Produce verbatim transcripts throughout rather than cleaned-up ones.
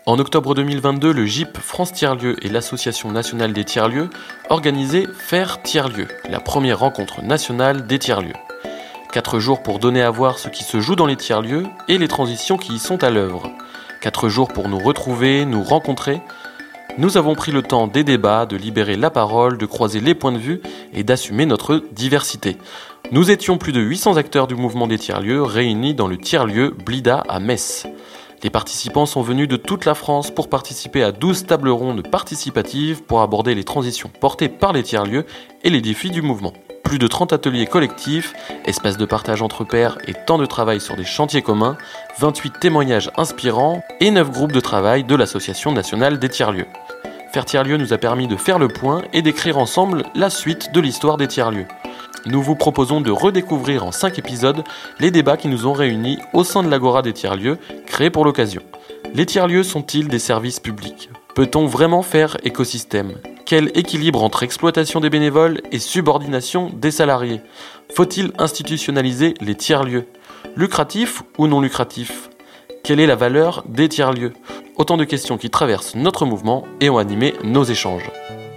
En octobre deux mille vingt-deux, le G I P France Tiers-Lieux et l'Association nationale des tiers-lieux organisaient Faire Tiers-Lieux, la première rencontre nationale des tiers-lieux. Quatre jours pour donner à voir ce qui se joue dans les tiers-lieux et les transitions qui y sont à l'œuvre. Quatre jours pour nous retrouver, nous rencontrer. Nous avons pris le temps des débats, de libérer la parole, de croiser les points de vue et d'assumer notre diversité. Nous étions plus de huit cents acteurs du mouvement des tiers-lieux réunis dans le tiers-lieu Blida à Metz. Les participants sont venus de toute la France pour participer à douze tables rondes participatives pour aborder les transitions portées par les tiers-lieux et les défis du mouvement. Plus de trente ateliers collectifs, espaces de partage entre pairs et temps de travail sur des chantiers communs, vingt-huit témoignages inspirants et neuf groupes de travail de l'Association nationale des tiers-lieux. Faire tiers-lieux nous a permis de faire le point et d'écrire ensemble la suite de l'histoire des tiers-lieux. Nous vous proposons de redécouvrir en cinq épisodes les débats qui nous ont réunis au sein de l'Agora des tiers-lieux, créée pour l'occasion. Les tiers-lieux sont-ils des services publics ? Peut-on vraiment faire écosystème ? Quel équilibre entre exploitation des bénévoles et subordination des salariés ? Faut-il institutionnaliser les tiers-lieux ? Lucratifs ou non lucratifs ? Quelle est la valeur des tiers-lieux ? Autant de questions qui traversent notre mouvement et ont animé nos échanges.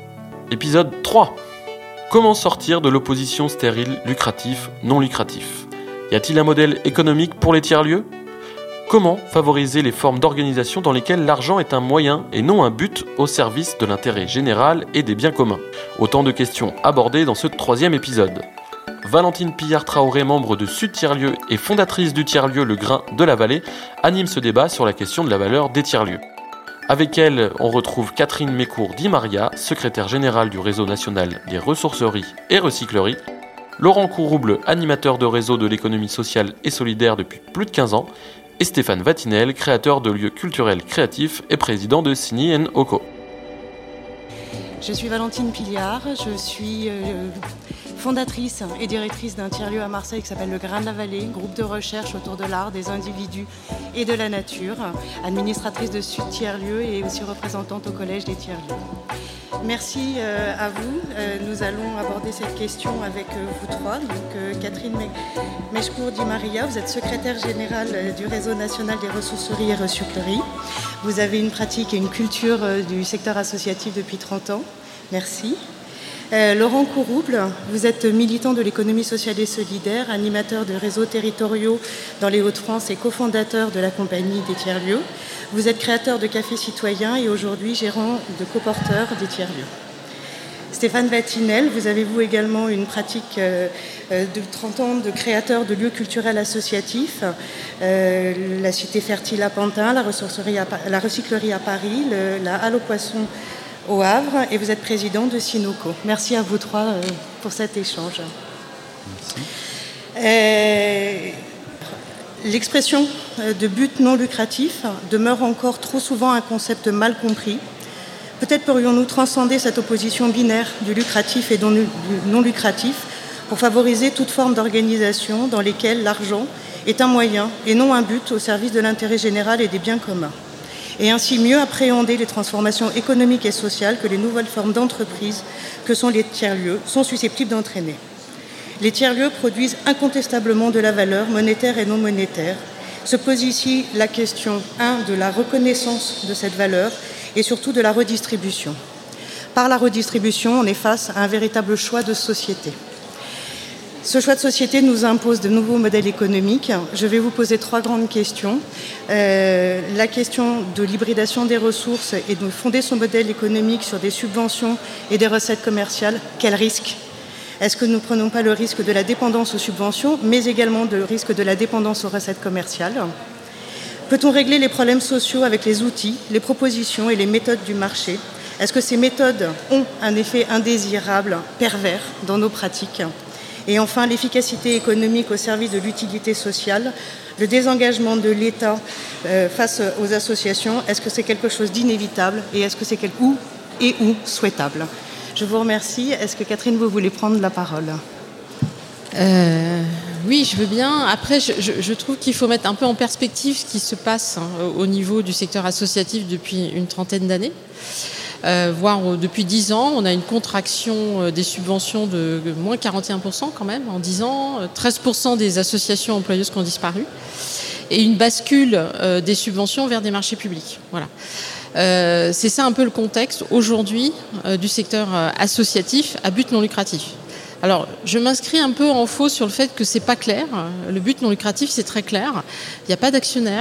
Épisode trois. Comment sortir de l'opposition stérile lucratif-non lucratif ? Y a-t-il un modèle économique pour les tiers-lieux ? Comment favoriser les formes d'organisation dans lesquelles l'argent est un moyen et non un but au service de l'intérêt général et des biens communs ? Autant de questions abordées dans ce troisième épisode. Valentine Pillard-Traoré, membre de Sud Tiers-Lieux et fondatrice du tiers-lieu Le Grain de la Vallée, anime ce débat sur la question de la valeur des tiers-lieux. Avec elle, on retrouve Catherine Mécourt-Di Maria, secrétaire générale du réseau national des ressourceries et recycleries, Laurent Courouble, animateur de réseau de l'économie sociale et solidaire depuis plus de quinze ans, et Stéphane Vatinel, créateur de lieux culturels créatifs et président de Cini and Oco. Je suis Valentine Pillard, je suis euh, fondatrice et directrice d'un tiers-lieu à Marseille qui s'appelle Le Grain de la Vallée, groupe de recherche autour de l'art, des individus et de la nature, administratrice de Sud Tiers-Lieux et aussi représentante au Collège des tiers-lieux. Merci euh, à vous. Euh, nous allons aborder cette question avec euh, vous trois. Donc, euh, Catherine Mécourt-Di Maria, vous êtes secrétaire générale euh, du réseau national des ressourceries et recycleries. Vous avez une pratique et une culture euh, du secteur associatif depuis trente ans. Merci. Euh, Laurent Courouble, vous êtes militant de l'économie sociale et solidaire, animateur de réseaux territoriaux dans les Hauts-de-France et cofondateur de la compagnie des tiers-lieux. Vous êtes créateur de Café Citoyen et aujourd'hui gérant de coporteur des tiers-lieux. Stéphane Vatinel, vous avez vous également une pratique euh, de trente ans de créateur de lieux culturels associatifs, euh, la Cité Fertile à Pantin, la, ressourcerie à, la recyclerie à Paris, le, la Halle aux Poissons au Havre, et vous êtes président de Sinoco. Merci à vous trois euh, pour cet échange. Merci. Euh, L'expression de but non lucratif demeure encore trop souvent un concept mal compris. Peut-être pourrions-nous transcender cette opposition binaire du lucratif et du non lucratif pour favoriser toute forme d'organisation dans lesquelles l'argent est un moyen et non un but au service de l'intérêt général et des biens communs, et ainsi mieux appréhender les transformations économiques et sociales que les nouvelles formes d'entreprise que sont les tiers-lieux sont susceptibles d'entraîner. Les tiers-lieux produisent incontestablement de la valeur monétaire et non monétaire. Se pose ici la question, un, de la reconnaissance de cette valeur et surtout de la redistribution. Par la redistribution, on est face à un véritable choix de société. Ce choix de société nous impose de nouveaux modèles économiques. Je vais vous poser trois grandes questions. Euh, la question de l'hybridation des ressources et de fonder son modèle économique sur des subventions et des recettes commerciales. Quel risque ? Est-ce que nous ne prenons pas le risque de la dépendance aux subventions, mais également le risque de la dépendance aux recettes commerciales ? Peut-on régler les problèmes sociaux avec les outils, les propositions et les méthodes du marché ? Est-ce que ces méthodes ont un effet indésirable, pervers dans nos pratiques ? Et enfin, l'efficacité économique au service de l'utilité sociale, le désengagement de l'État euh, face aux associations, est-ce que c'est quelque chose d'inévitable et est-ce que c'est quelque où et où souhaitable ? Je vous remercie. Est-ce que Catherine, vous voulez prendre la parole ? euh, Oui, je veux bien. Après, je, je, je trouve qu'il faut mettre un peu en perspective ce qui se passe hein, au niveau du secteur associatif depuis une trentaine d'années. Euh, voire euh, depuis dix ans, on a une contraction euh, des subventions de, de moins quarante et un pour cent quand même en dix ans, treize pour cent des associations employeuses qui ont disparu. et une bascule euh, des subventions vers des marchés publics. Voilà. Euh, c'est ça un peu le contexte aujourd'hui euh, du secteur euh, associatif à but non lucratif. Alors, je m'inscris un peu en faux sur le fait que c'est pas clair. Le but non lucratif, c'est très clair. Il n'y a pas d'actionnaire.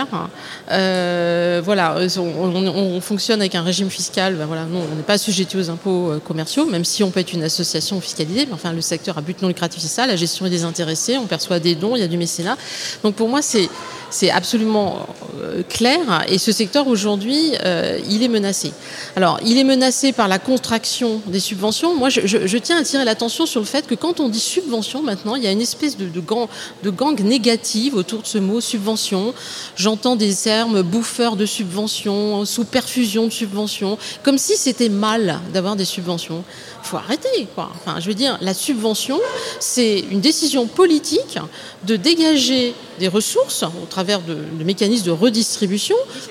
Euh, voilà, on, on, on fonctionne avec un régime fiscal. Ben voilà, non, on n'est pas assujetti aux impôts commerciaux, même si on peut être une association fiscalisée. Mais enfin, le secteur à but non lucratif, c'est ça. La gestion est désintéressée. On perçoit des dons. Il y a du mécénat. Donc, pour moi, c'est c'est absolument euh, clair. Et ce secteur aujourd'hui, euh, il est menacé. Alors, il est menacé par la contraction des subventions. Moi, je, je, je tiens à attirer l'attention sur le fait que quand on dit subvention maintenant, il y a une espèce de, de, gang, de gang négative autour de ce mot subvention. J'entends des termes bouffeurs de subventions, sous perfusion de subventions, comme si c'était mal d'avoir des subventions. Il faut arrêter, quoi. Enfin, je veux dire, la subvention, c'est une décision politique de dégager des ressources au travers de, de mécanismes de redistribution,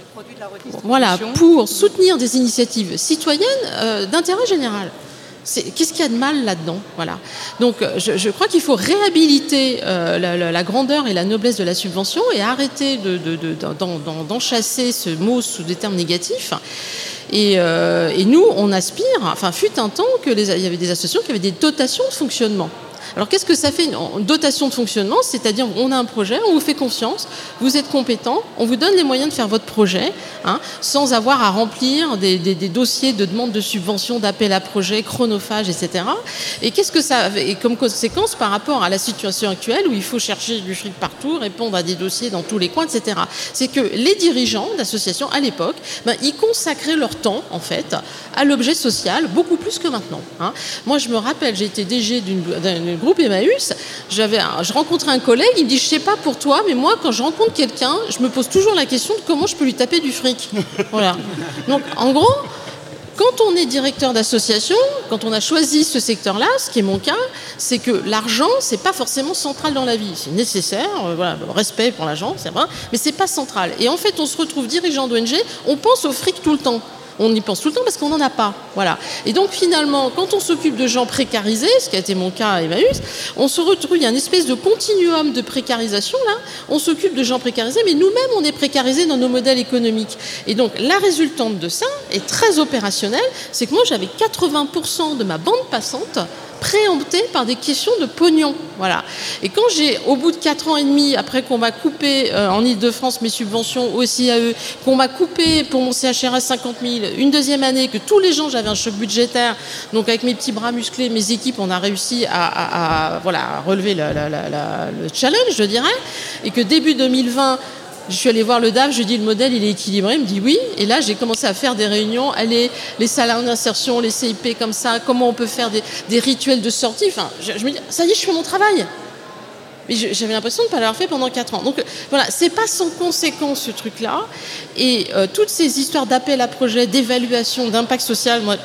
voilà, pour soutenir des initiatives citoyennes euh, d'intérêt général. C'est, qu'est-ce qu'il y a de mal là-dedans, voilà. Donc, je, je crois qu'il faut réhabiliter euh, la, la, la grandeur et la noblesse de la subvention et arrêter de, de, de, d'en, d'en, d'enchasser ce mot sous des termes négatifs. Et, euh, et nous, on aspire, enfin, fut un temps que les, il y avait des associations qui avaient des dotations de fonctionnement. Alors, qu'est-ce que ça fait une dotation de fonctionnement ? C'est-à-dire, on a un projet, on vous fait confiance, vous êtes compétent, on vous donne les moyens de faire votre projet, hein, sans avoir à remplir des, des, des dossiers de demande de subvention, d'appel à projet, chronophage, et cetera. Et qu'est-ce que ça a comme conséquence par rapport à la situation actuelle où il faut chercher du fric partout, répondre à des dossiers dans tous les coins, et cetera. C'est que les dirigeants d'associations, à l'époque, ben, ils consacraient leur temps, en fait, à l'objet social, beaucoup plus que maintenant. Hein. Moi, je me rappelle, j'ai été D G d'une, d'un groupe Emmaüs, j'avais un, je rencontrais un collègue, il me dit, je sais pas pour toi, mais moi, quand je rencontre quelqu'un, je me pose toujours la question de comment je peux lui taper du fric. Voilà. Donc, en gros, quand on est directeur d'association, quand on a choisi ce secteur-là, ce qui est mon cas, c'est que l'argent, c'est pas forcément central dans la vie. C'est nécessaire, euh, voilà, respect pour l'argent, c'est vrai, mais c'est pas central. Et en fait, on se retrouve dirigeant d'O N G, on pense au fric tout le temps. On y pense tout le temps parce qu'on n'en a pas. Voilà. Et donc, finalement, quand on s'occupe de gens précarisés, ce qui a été mon cas à Emmaüs, on se retrouve, il y a une espèce de continuum de précarisation, là. On s'occupe de gens précarisés, mais nous-mêmes, on est précarisés dans nos modèles économiques. Et donc, la résultante de ça est très opérationnelle. C'est que moi, j'avais quatre-vingts pour cent de ma bande passante préemptée par des questions de pognon. Voilà. Et quand j'ai, au bout de quatre ans et demi, après qu'on m'a coupé euh, en Ile-de-France mes subventions au C I A E, qu'on m'a coupé pour mon C H R S cinquante mille, une deuxième année, que tous les gens, j'avais un choc budgétaire, donc avec mes petits bras musclés, mes équipes, on a réussi à, à, à, voilà, à relever la, la, la, la, le challenge, je dirais, et que début deux mille vingt, je suis allée voir le D A F, je lui ai dit le modèle il est équilibré, il me dit oui, et là j'ai commencé à faire des réunions, aller les salariés d'insertion, les C I P comme ça, comment on peut faire des, des rituels de sortie, enfin je, je me dis ça y est, je fais mon travail. Mais j'avais l'impression de ne pas l'avoir fait pendant quatre ans. Donc voilà, c'est pas sans conséquence ce truc-là. Et euh, toutes ces histoires d'appel à projet, d'évaluation, d'impact social, moi,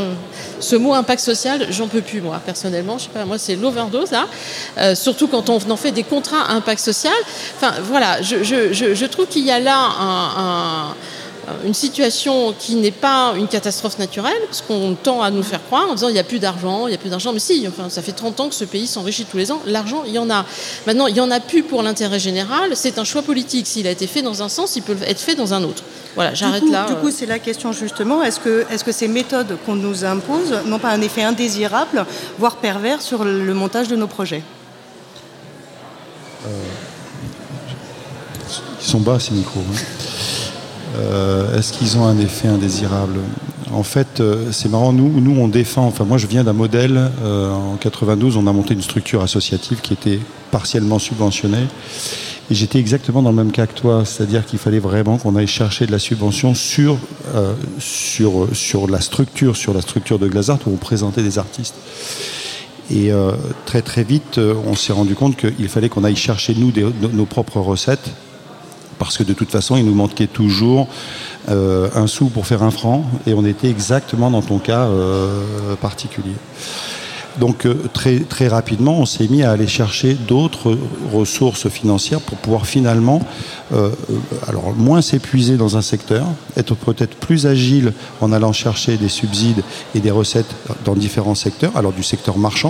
ce mot impact social, j'en peux plus moi personnellement. Je sais pas, moi c'est l'overdose là. Euh, surtout quand on en fait des contrats à impact social. Enfin voilà, je, je, je, je trouve qu'il y a là un, un une situation qui n'est pas une catastrophe naturelle, parce qu'on tend à nous faire croire en disant il n'y a plus d'argent, il n'y a plus d'argent, mais si, enfin, ça fait trente ans que ce pays s'enrichit tous les ans, l'argent, il y en a. Maintenant, il n'y en a plus pour l'intérêt général, c'est un choix politique. S'il a été fait dans un sens, il peut être fait dans un autre. Voilà, j'arrête du coup, là. Du coup, c'est la question justement, est-ce que, est-ce que ces méthodes qu'on nous impose n'ont pas un effet indésirable, voire pervers, sur le montage de nos projets ? euh, Ils sont bas ces micros, hein. Euh, est-ce qu'ils ont un effet indésirable ? En fait, euh, c'est marrant, nous, nous on défend, enfin moi je viens d'un modèle, euh, en quatre-vingt-douze on a monté une structure associative qui était partiellement subventionnée, et j'étais exactement dans le même cas que toi, c'est-à-dire qu'il fallait vraiment qu'on aille chercher de la subvention sur, euh, sur, sur la structure, sur la structure de Glazart où on présentait des artistes. Et euh, très très vite, euh, on s'est rendu compte qu'il fallait qu'on aille chercher nous des, nos, nos propres recettes, parce que de toute façon, il nous manquait toujours euh, un sou pour faire un franc, et on était exactement dans ton cas euh, particulier. Donc euh, très, très rapidement, on s'est mis à aller chercher d'autres ressources financières pour pouvoir finalement, euh, alors moins s'épuiser dans un secteur, être peut-être plus agile en allant chercher des subsides et des recettes dans différents secteurs, alors du secteur marchand,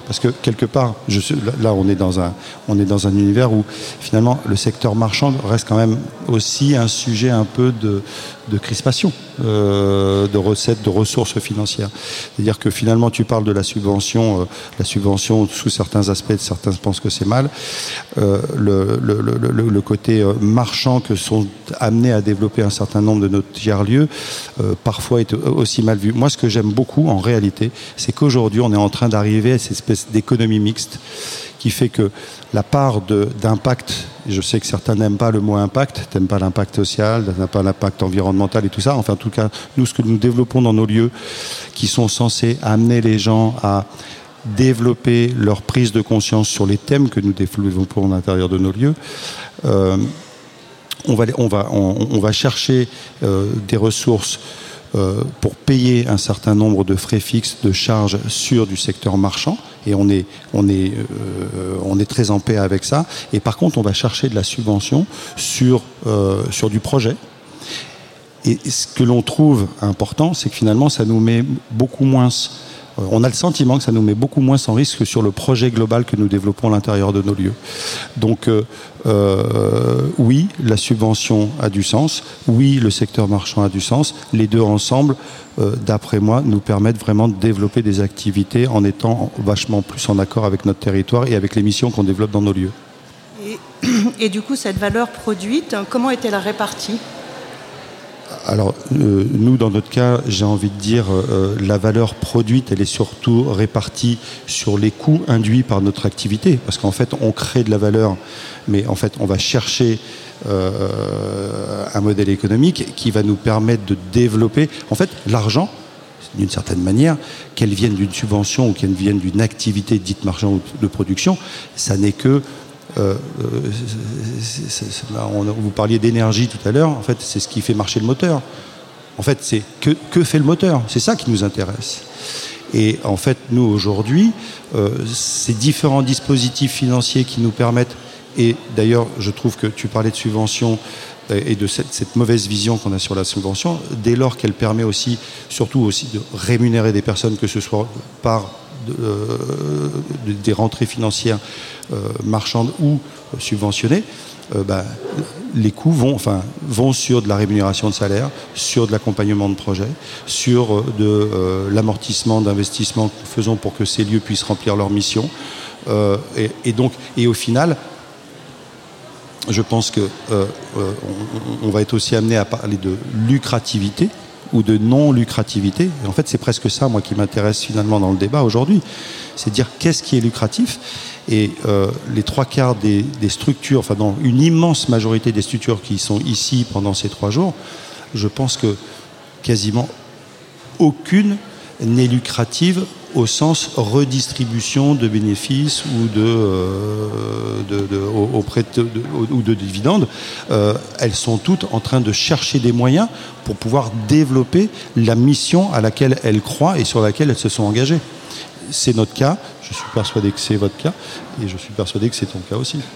Parce que quelque part, je suis, là on est, dans un, on est dans un univers où finalement le secteur marchand reste quand même aussi un sujet un peu de, de crispation, euh, de recettes, de ressources financières. C'est-à-dire que finalement tu parles de la subvention, euh, la subvention sous certains aspects, certains pensent que c'est mal. Euh, le, le, le, le côté marchand que sont amenés à développer un certain nombre de nos tiers-lieux, euh, parfois est aussi mal vu. Moi ce que j'aime beaucoup en réalité, c'est qu'aujourd'hui on est en train d'arriver à cette espèce d'économie mixte qui fait que la part de, d'impact, je sais que certains n'aiment pas le mot impact, n'aiment pas l'impact social, n'aiment pas l'impact environnemental et tout ça, enfin en tout cas nous ce que nous développons dans nos lieux qui sont censés amener les gens à développer leur prise de conscience sur les thèmes que nous développons à l'intérieur de nos lieux, euh, on, va, on, va, on, on va chercher euh, des ressources euh, pour payer un certain nombre de frais fixes, de charges sur du secteur marchand, et on est, on est, euh, on est très en paix avec ça. Et par contre, on va chercher de la subvention sur, euh, sur du projet. Et ce que l'on trouve important, c'est que finalement, ça nous met beaucoup moins... On a le sentiment que ça nous met beaucoup moins en risque que sur le projet global que nous développons à l'intérieur de nos lieux. Donc, euh, euh, oui, la subvention a du sens. Oui, le secteur marchand a du sens. Les deux ensemble, euh, d'après moi, nous permettent vraiment de développer des activités en étant vachement plus en accord avec notre territoire et avec les missions qu'on développe dans nos lieux. Et, et du coup, cette valeur produite, comment est-elle répartie ? Alors, euh, nous, dans notre cas, j'ai envie de dire, euh, la valeur produite, elle est surtout répartie sur les coûts induits par notre activité. Parce qu'en fait, on crée de la valeur, mais en fait, on va chercher euh, un modèle économique qui va nous permettre de développer. En fait, l'argent, d'une certaine manière, qu'elle vienne d'une subvention ou qu'elle vienne d'une activité dite marchande ou de production, ça n'est que... Euh, c'est, c'est, c'est, là, on, vous parliez d'énergie tout à l'heure. En fait, c'est ce qui fait marcher le moteur. En fait, c'est que, que fait le moteur. C'est ça qui nous intéresse. Et en fait, nous, aujourd'hui, euh, ces différents dispositifs financiers qui nous permettent, et d'ailleurs, je trouve que tu parlais de subvention et de cette, cette mauvaise vision qu'on a sur la subvention, dès lors qu'elle permet aussi, surtout aussi, de rémunérer des personnes, que ce soit par de, euh, des rentrées financières euh, marchandes ou euh, subventionnées, euh, bah, les coûts vont, enfin, vont sur de la rémunération de salaire, sur de l'accompagnement de projet, sur de euh, l'amortissement d'investissements que nous faisons pour que ces lieux puissent remplir leur mission. Euh, et, et donc, et au final, je pense que euh, euh, on, on va être aussi amené à parler de lucrativité ou de non-lucrativité. Et en fait, c'est presque ça, moi, qui m'intéresse finalement dans le débat aujourd'hui. C'est de dire qu'est-ce qui est lucratif. Et euh, les trois quarts des, des structures, enfin, dans une immense majorité des structures qui sont ici pendant ces trois jours, je pense que quasiment aucune n'est lucrative au sens redistribution de bénéfices ou de, euh, de, de, auprès de, de, ou de dividendes. Euh, elles sont toutes en train de chercher des moyens pour pouvoir développer la mission à laquelle elles croient et sur laquelle elles se sont engagées. C'est notre cas, je suis persuadé que c'est votre cas, et je suis persuadé que c'est ton cas aussi.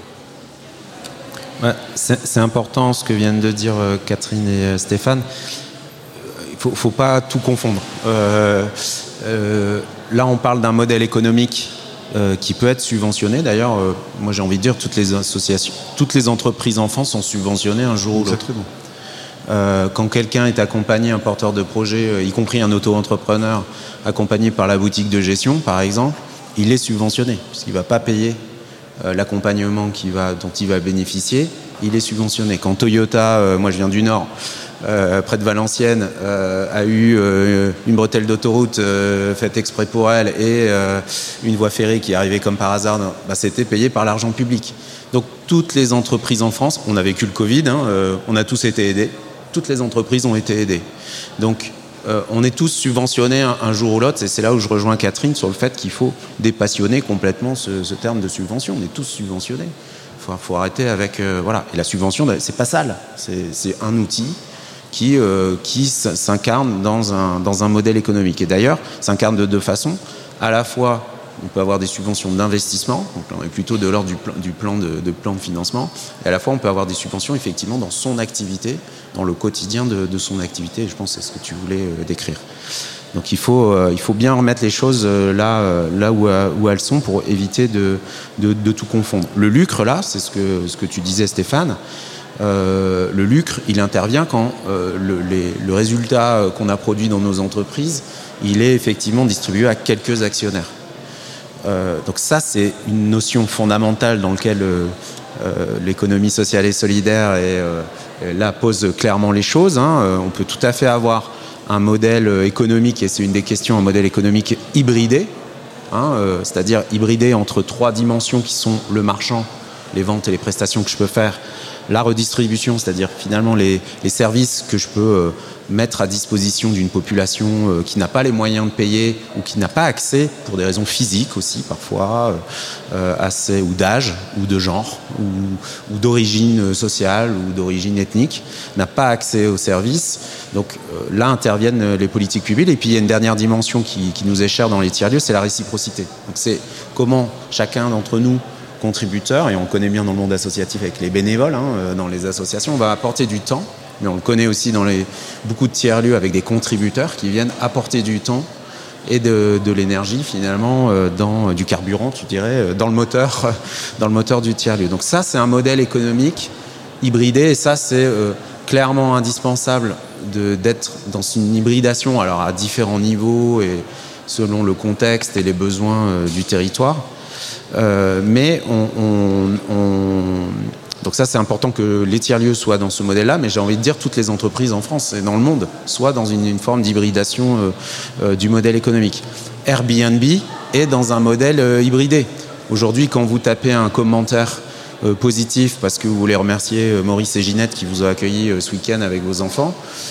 Ouais, c'est, c'est important ce que viennent de dire euh, Catherine et euh, Stéphane. Il ne faut, faut pas tout confondre. Euh, euh, là, on parle d'un modèle économique euh, qui peut être subventionné. D'ailleurs, euh, moi j'ai envie de dire toutes les associations, toutes les entreprises enfants sont subventionnées un jour ou l'autre. Exactement. Euh, quand quelqu'un est accompagné, un porteur de projet, euh, y compris un auto-entrepreneur, accompagné par la boutique de gestion, par exemple, il est subventionné, puisqu'il ne va pas payer euh, l'accompagnement qui va, dont il va bénéficier, il est subventionné. Quand Toyota, euh, moi je viens du Nord, euh, près de Valenciennes, euh, a eu euh, une bretelle d'autoroute euh, faite exprès pour elle et euh, une voie ferrée qui arrivait comme par hasard, bah, c'était payé par l'argent public. Donc toutes les entreprises en France, on a vécu le Covid, hein, euh, on a tous été aidés. Toutes les entreprises ont été aidées. Donc, euh, on est tous subventionnés un, un jour ou l'autre. Et c'est là où je rejoins Catherine sur le fait qu'il faut dépassionner complètement ce, ce terme de subvention. On est tous subventionnés. Il faut, faut arrêter avec... Euh, voilà. Et la subvention, c'est pas sale. C'est, c'est un outil qui, euh, qui s'incarne dans un, dans un modèle économique. Et d'ailleurs, s'incarne de deux façons. À la fois... On peut avoir des subventions d'investissement, donc là on est plutôt de l'ordre du plan, du plan de, de plan de financement, et à la fois on peut avoir des subventions effectivement dans son activité, dans le quotidien de, de son activité, et je pense que c'est ce que tu voulais euh, décrire. Donc il faut, euh, il faut bien remettre les choses euh, là, euh, là où, euh, où elles sont pour éviter de, de, de tout confondre. Le lucre, là, c'est ce que, ce que tu disais, Stéphane. Euh, le lucre, il intervient quand euh, le, les, le résultat qu'on a produit dans nos entreprises, il est effectivement distribué à quelques actionnaires. Euh, donc ça, c'est une notion fondamentale dans laquelle euh, euh, l'économie sociale et solidaire est, euh, là pose clairement les choses. Hein. Euh, on peut tout à fait avoir un modèle économique, et c'est une des questions, un modèle économique hybridé, hein, euh, c'est-à-dire hybridé entre trois dimensions qui sont le marchand, les ventes et les prestations que je peux faire, la redistribution, c'est-à-dire finalement les, les services que je peux euh, mettre à disposition d'une population euh, qui n'a pas les moyens de payer ou qui n'a pas accès, pour des raisons physiques aussi parfois, euh, assez, ou d'âge, ou de genre, ou, ou d'origine sociale, ou d'origine ethnique, n'a pas accès aux services. Donc euh, là interviennent les politiques publiques. Et puis il y a une dernière dimension qui, qui nous est chère dans les tiers-lieux, c'est la réciprocité. Donc c'est comment chacun d'entre nous, contributeurs, et on connaît bien dans le monde associatif avec les bénévoles, hein, dans les associations, on va apporter du temps, mais on le connaît aussi dans les, beaucoup de tiers-lieux avec des contributeurs qui viennent apporter du temps et de, de l'énergie finalement, euh, dans du carburant, tu dirais, dans le moteur, dans le moteur du tiers-lieu. Donc ça, c'est un modèle économique hybridé, et ça, c'est euh, clairement indispensable de, d'être dans une hybridation, alors à différents niveaux et selon le contexte et les besoins euh, du territoire. Euh, mais on, on, on... donc ça c'est important que les tiers-lieux soient dans ce modèle-là, mais j'ai envie de dire toutes les entreprises en France et dans le monde soient dans une, une forme d'hybridation euh, euh, du modèle économique. Airbnb est dans un modèle euh, hybridé. Aujourd'hui, quand vous tapez un commentaire euh, positif parce que vous voulez remercier euh, Maurice et Ginette qui vous ont accueilli euh, ce week-end avec vos enfants,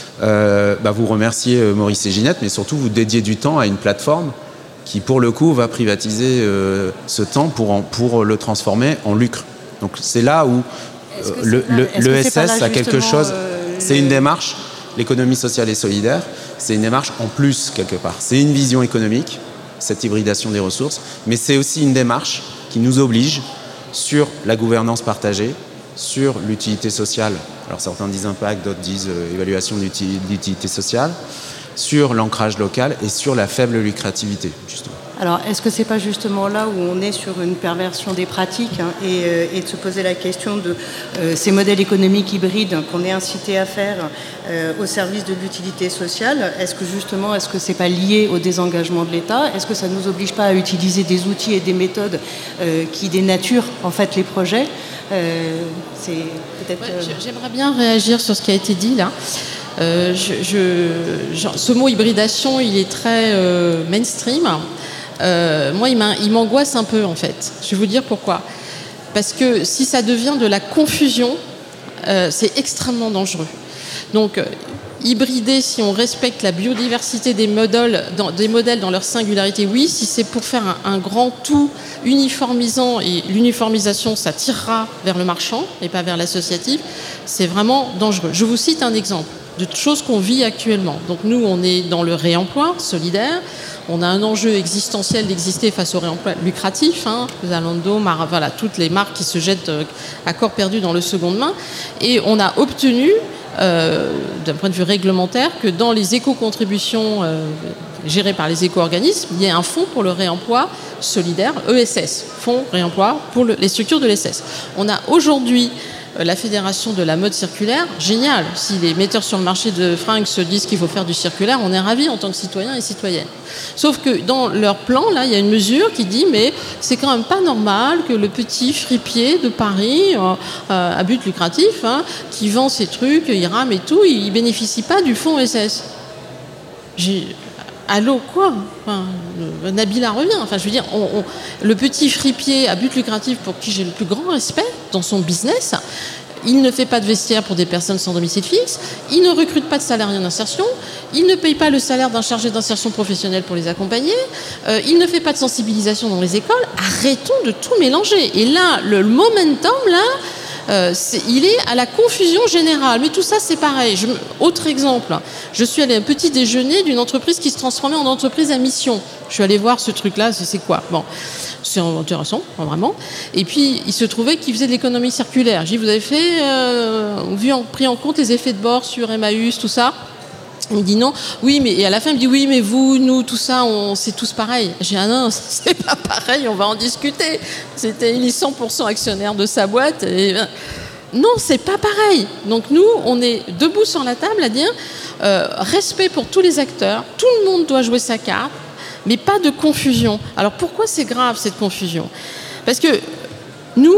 euh, bah, vous remerciez euh, Maurice et Ginette, mais surtout vous dédiez du temps à une plateforme qui, pour le coup, va privatiser euh, ce temps pour, en, pour le transformer en lucre. Donc c'est là où euh, le, le, l'E S S a quelque chose... Euh, c'est une démarche, l'économie sociale et solidaire, c'est une démarche en plus, quelque part. C'est une vision économique, cette hybridation des ressources, mais c'est aussi une démarche qui nous oblige sur la gouvernance partagée, sur l'utilité sociale. Alors certains disent impact, d'autres disent euh, évaluation d'utilité sociale, sur l'ancrage local et sur la faible lucrativité, justement. Alors, est-ce que c'est pas justement là où on est sur une perversion des pratiques, hein, et, euh, et de se poser la question de euh, ces modèles économiques hybrides qu'on est incité à faire euh, au service de l'utilité sociale? Est-ce que justement, est-ce que c'est pas lié au désengagement de l'État? Est-ce que ça nous oblige pas à utiliser des outils et des méthodes euh, qui dénaturent en fait les projets? euh, C'est peut-être. Ouais, j'aimerais bien réagir sur ce qui a été dit là. Euh, je, je, genre, ce mot hybridation, il est très euh, mainstream. Euh, moi, il m'angoisse un peu, en fait. Je vais vous dire pourquoi. Parce que si ça devient de la confusion, euh, c'est extrêmement dangereux. Donc, euh, hybrider, si on respecte la biodiversité des modèles, dans, des modèles dans leur singularité, oui. Si c'est pour faire un, un grand tout uniformisant, et l'uniformisation, ça tirera vers le marchand et pas vers l'associatif, c'est vraiment dangereux. Je vous cite un exemple de choses qu'on vit actuellement. Donc nous, on est dans le réemploi solidaire. On a un enjeu existentiel d'exister face au réemploi lucratif. Hein, Zalando, Mar- voilà, toutes les marques qui se jettent euh, à corps perdu dans le seconde main. Et on a obtenu, euh, d'un point de vue réglementaire, que dans les éco-contributions euh, gérées par les éco-organismes, il y ait un fonds pour le réemploi solidaire, E S S, fonds réemploi pour le, les structures de l'E S S. On a aujourd'hui la Fédération de la mode circulaire, génial. Si les metteurs sur le marché de fringues se disent qu'il faut faire du circulaire, on est ravis en tant que citoyens et citoyennes. Sauf que dans leur plan, là, il y a une mesure qui dit mais c'est quand même pas normal que le petit fripier de Paris, euh, euh, à but lucratif, hein, qui vend ses trucs, il rame et tout, il bénéficie pas du fonds S S. J'ai... Allô, quoi enfin, Nabila revient. Enfin, je veux dire, on, on, le petit fripier à but lucratif pour qui j'ai le plus grand respect dans son business, il ne fait pas de vestiaire pour des personnes sans domicile fixe, il ne recrute pas de salariés d'insertion, il ne paye pas le salaire d'un chargé d'insertion professionnelle pour les accompagner, euh, il ne fait pas de sensibilisation dans les écoles. Arrêtons de tout mélanger. Et là, le, le momentum, là, Euh, c'est, il est à la confusion générale. Mais tout ça, c'est pareil. Je, autre exemple, je suis allée à un petit déjeuner d'une entreprise qui se transformait en entreprise à mission. Je suis allée voir ce truc-là, c'est, c'est quoi? Bon, c'est intéressant, vraiment. Et puis, il se trouvait qu'ils faisaient de l'économie circulaire. J'ai dit, vous avez fait, euh, vu en, pris en compte les effets de bord sur Emmaüs, tout ça? Il me dit non, oui, mais et à la fin il me dit oui, mais vous, nous, tout ça, on c'est tous pareil. J'ai dit ah non, c'est pas pareil, on va en discuter. C'était il est cent pour cent actionnaire de sa boîte. Et, non, c'est pas pareil. Donc nous, on est debout sur la table à dire euh, respect pour tous les acteurs, tout le monde doit jouer sa carte, mais pas de confusion. Alors pourquoi c'est grave cette confusion ? Parce que nous,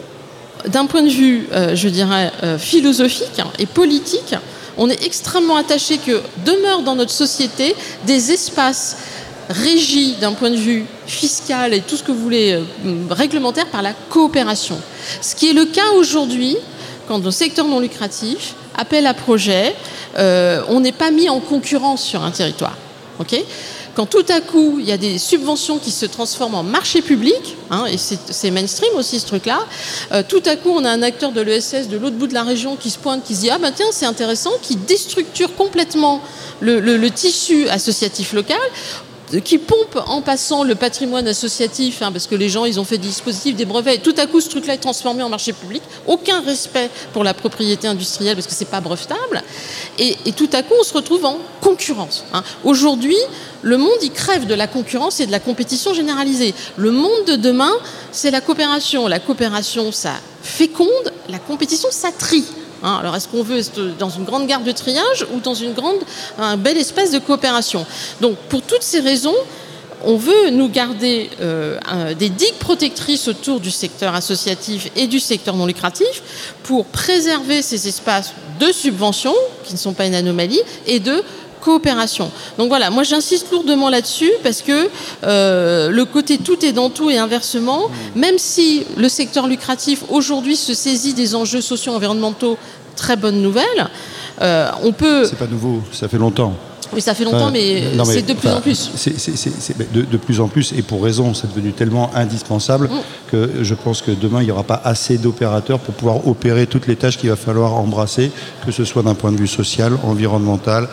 d'un point de vue, euh, je dirais, euh, philosophique et politique, on est extrêmement attaché que demeurent dans notre société des espaces régis d'un point de vue fiscal et tout ce que vous voulez, euh, réglementaire par la coopération. Ce qui est le cas aujourd'hui, quand le secteur non lucratif, appel à projet, euh, on n'est pas mis en concurrence sur un territoire. Okay ? Quand tout à coup, il y a des subventions qui se transforment en marché public, hein, et c'est, c'est mainstream aussi ce truc-là, euh, tout à coup, on a un acteur de l'E S S de l'autre bout de la région qui se pointe, qui se dit « Ah ben tiens, c'est intéressant », qui déstructure complètement le, le, le tissu associatif local, qui pompe en passant le patrimoine associatif, hein, parce que les gens, ils ont fait des dispositifs, des brevets, et tout à coup, ce truc-là est transformé en marché public. Aucun respect pour la propriété industrielle, parce que c'est pas brevetable. Et, et tout à coup, on se retrouve en concurrence. Hein. Aujourd'hui, le monde, il crève de la concurrence et de la compétition généralisée. Le monde de demain, c'est la coopération. La coopération, ça féconde. La compétition, ça trie. Hein, alors, est-ce qu'on veut être dans une grande gare de triage ou dans une grande, un bel espace de coopération ? Donc, pour toutes ces raisons, on veut nous garder euh, un, des digues protectrices autour du secteur associatif et du secteur non lucratif pour préserver ces espaces de subvention, qui ne sont pas une anomalie, et de coopération. Donc voilà, moi j'insiste lourdement là-dessus parce que euh, le côté tout est dans tout et inversement, même si le secteur lucratif aujourd'hui se saisit des enjeux socio-environnementaux, très bonne nouvelle, euh, on peut... C'est pas nouveau, ça fait longtemps. Oui, ça fait longtemps, enfin, mais, non, mais c'est de plus enfin, en plus. C'est, c'est, c'est, c'est de, de plus en plus, et pour raison, c'est devenu tellement indispensable mmh. que je pense que demain, il n'y aura pas assez d'opérateurs pour pouvoir opérer toutes les tâches qu'il va falloir embrasser, que ce soit d'un point de vue social, environnemental,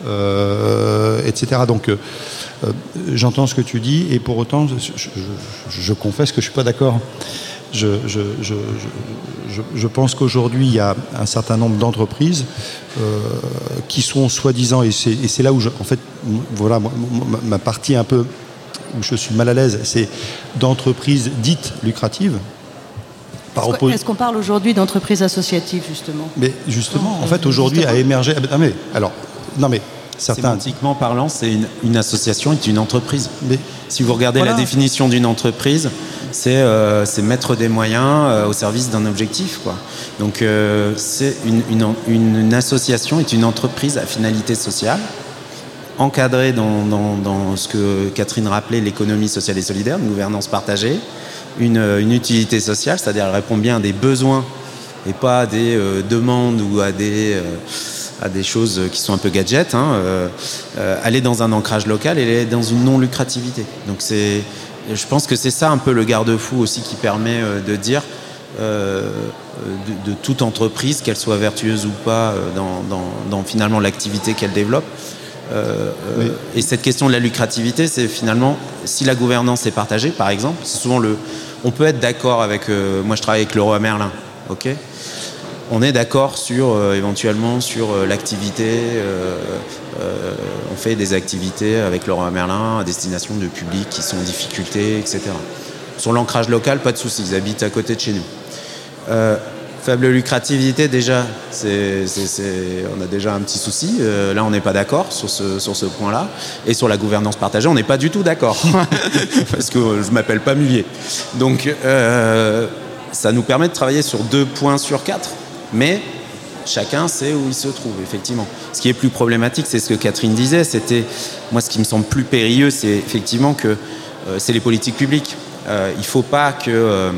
euh, et cetera. Donc, euh, j'entends ce que tu dis, et pour autant, je, je, je, je confesse que je ne suis pas d'accord. Je, je, je, je, je pense qu'aujourd'hui, il y a un certain nombre d'entreprises euh, qui sont soi-disant, et c'est, et c'est là où, je, en fait, voilà, ma, ma partie un peu où je suis mal à l'aise, c'est d'entreprises dites lucratives. Par oppo- Est-ce qu'on parle aujourd'hui d'entreprises associatives, justement ? Mais justement, non, en fait, aujourd'hui, a émergé... Ah, mais, alors, non mais... Certains... Sémantiquement parlant, c'est une, une association est une entreprise. Mais si vous regardez voilà. la définition d'une entreprise, c'est, euh, c'est mettre des moyens euh, au service d'un objectif, quoi. Donc, euh, c'est une, une, une association est une entreprise à finalité sociale, encadrée dans, dans, dans ce que Catherine rappelait, l'économie sociale et solidaire, une gouvernance partagée, une, une utilité sociale, c'est-à-dire elle répond bien à des besoins et pas à des euh, demandes ou à des... Euh, à des choses qui sont un peu gadgets, hein, euh, euh, aller dans un ancrage local et aller dans une non-lucrativité. Donc c'est, je pense que c'est ça un peu le garde-fou aussi qui permet euh, de dire euh, de, de toute entreprise, qu'elle soit vertueuse ou pas euh, dans, dans, dans finalement l'activité qu'elle développe. Euh, oui. euh, et cette question de la lucrativité, c'est finalement, si la gouvernance est partagée, par exemple, c'est souvent le... On peut être d'accord avec... Euh, moi, je travaille avec Leroy Merlin, ok ? On est d'accord sur euh, éventuellement sur euh, l'activité. Euh, euh, on fait des activités avec Leroy Merlin à destination de publics qui sont en difficulté, et cetera. Sur l'ancrage local, pas de souci. Ils habitent à côté de chez nous. Euh, faible lucrativité, déjà, c'est, c'est, c'est, on a déjà un petit souci. Euh, là, on n'est pas d'accord sur ce sur ce point-là. Et sur la gouvernance partagée, on n'est pas du tout d'accord parce que je m'appelle pas Mullier. Donc, euh, ça nous permet de travailler sur deux points sur quatre. Mais chacun sait où il se trouve, effectivement. Ce qui est plus problématique, c'est ce que Catherine disait. C'était, moi, ce qui me semble plus périlleux, c'est effectivement que euh, c'est les politiques publiques. Euh, il ne faut pas que... Euh,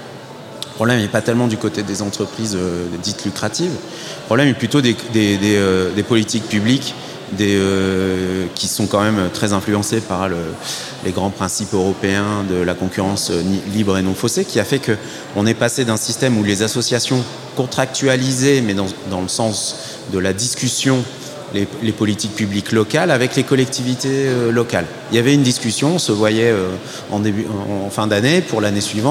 le problème n'est pas tellement du côté des entreprises euh, dites lucratives. Le problème est plutôt des, des, des, euh, des politiques publiques des, euh, qui sont quand même très influencées par le, les grands principes européens de la concurrence libre et non faussée, qui a fait qu'on est passé d'un système où les associations contractualisaient, mais dans, dans le sens de la discussion, les, les politiques publiques locales avec les collectivités euh, locales. Il y avait une discussion, on se voyait euh, en, début, en, en fin d'année pour l'année suivante,